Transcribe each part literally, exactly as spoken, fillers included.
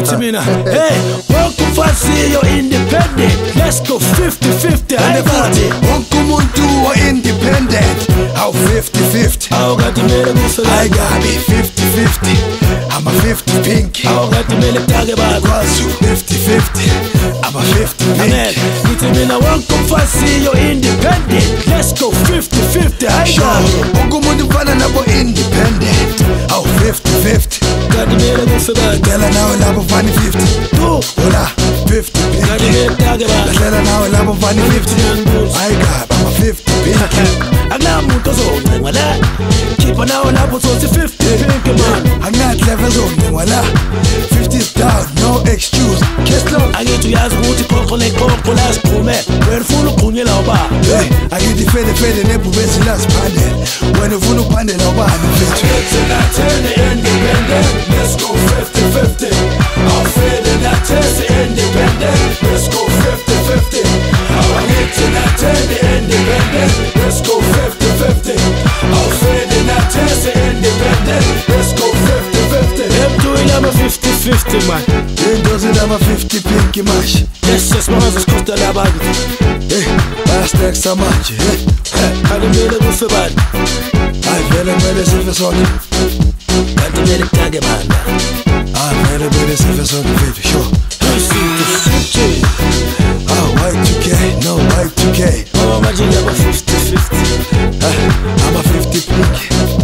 ngithi mina hey wonke umfazi independent, let's go fifty fifty. Anebati wonke umuntu independent, aw fifty fifty. Aw ngathi mina kusebenza I got be fifty fifty. I'm a fifty pink. Aw ngathi mina kutake bakwazi fifty fifty. I'm a fifty pink. Ngithi mina wonke umfazi independent, let's go fifty fifty. I got wonke umuntu ufana nabo independent, aw fifty fifty. Ngathi mina kusebenza dela nawe labo fani fifty. Do hola fifty pink. ngathi mina kutake bakwazi dela nawe labo fani fifty. I got I'm a fifty pink. Akunamuntu ozoncenga la, khipha nawe lapho sothi fifty pink man. Angathi level ozoncenga la, fifty is down, no excuse. Keslo angithi uyazi ukuthi iqoqo neqoqo la siqhume, wena ufuna uqhunyela ubaba. Hey, angithi fede fede nebhubesi la siphandela, wena ufuna uphandela ubani mfethu. Independent, let's go fifty fifty. I'll fade in that test independent, let's go fifty fifty. I'll hit in that ten independent, let's go fifty fifty. I'll fade in that test independent, let's go fifty fifty. I'm doing I'm a fifty fifty man. Into I'm a fifty pinky mash. Yes, yes, man, it's costa la bag. Hey, basta extra match. Hey, I'm the middle of the bad. I feel it better if it's on it. I'm the middle tag man. I feel it better if it's on the video, sure. I see the city. Oh, Y two K, no Y two K. Oh, imagine I'm a fifty fifty. I'm a fifty pinky.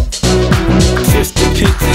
fifty pinky.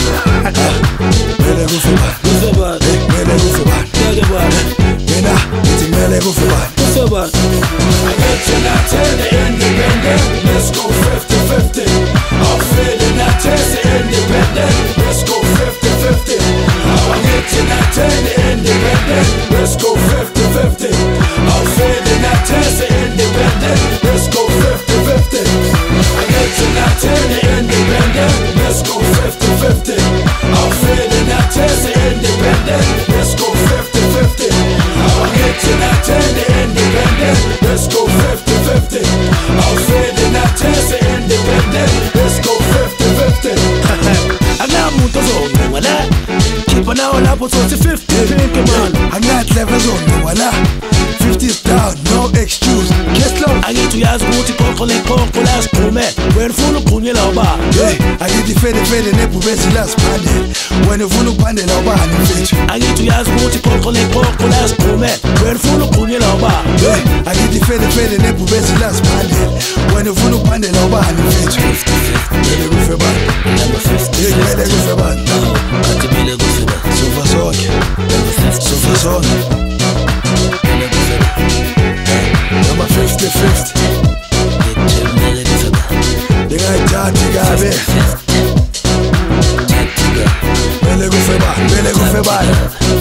Mele go for bad. Go for bad. Mele go for bad. Tag bad. Mena, it's mele go for bad. Go for bad. I get you not ten independent. Let's go fifty fifty. I'll fade in that test independent. Let's go fifty fifty. I'll get you not ten independent. Let's go fifty fifty. I'll fade in that test independent. Let's go fifty fifty. I get you not ten independent. Let's go fifty fifty. I'll fade in that test independent. Let's go fifty fifty. I'll get you not ten independent. Let's go fifty fifty. I'll fade in that test independent. Let's go fifty fifty. Akunamuntu ozoncenga la, khipha nawe lapho sothi fifty pink man. Angathi level ozoncenga la, fifty is down, no excuse. Keslo angithi uyazi ukuthi iqoqo neqoqo la siqhume, wena ufuna uqhunyela ubaba. Hey, angithi fede fede nebhubesi la siphandela, wena ufuna uphandela ubani mfethu. Angithi uyazi ukuthi iqoqo neqoqo la siqhume, wena ufuna uqhunyela ubaba. Hey, angithi fede fede nebhubesi la siphandela, wena ufuna uphandela ubani mfethu. Mele kufe bani. Hey, mele kufe bani. Ngathi mele kufe bani. Sofa sonke. Sofa sonke. I'm a fifty fifty. Ngayithathi kabe. Mele kufe bani. Mele kufe bani.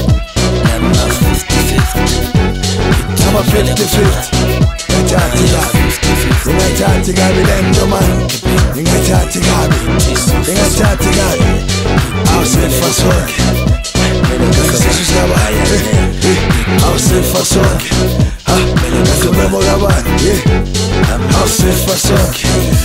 I'm a fifty fifty. Ngayithathi kabe. Ngayithathi kabe lento man. Ngayithathi kabe. Ngayithathi kabe. Awusefa sonke. Ngayisizwe kabaya. Awusefa sonke. Ha, ngiyabonga bani. Yeah. Awusefa sonke.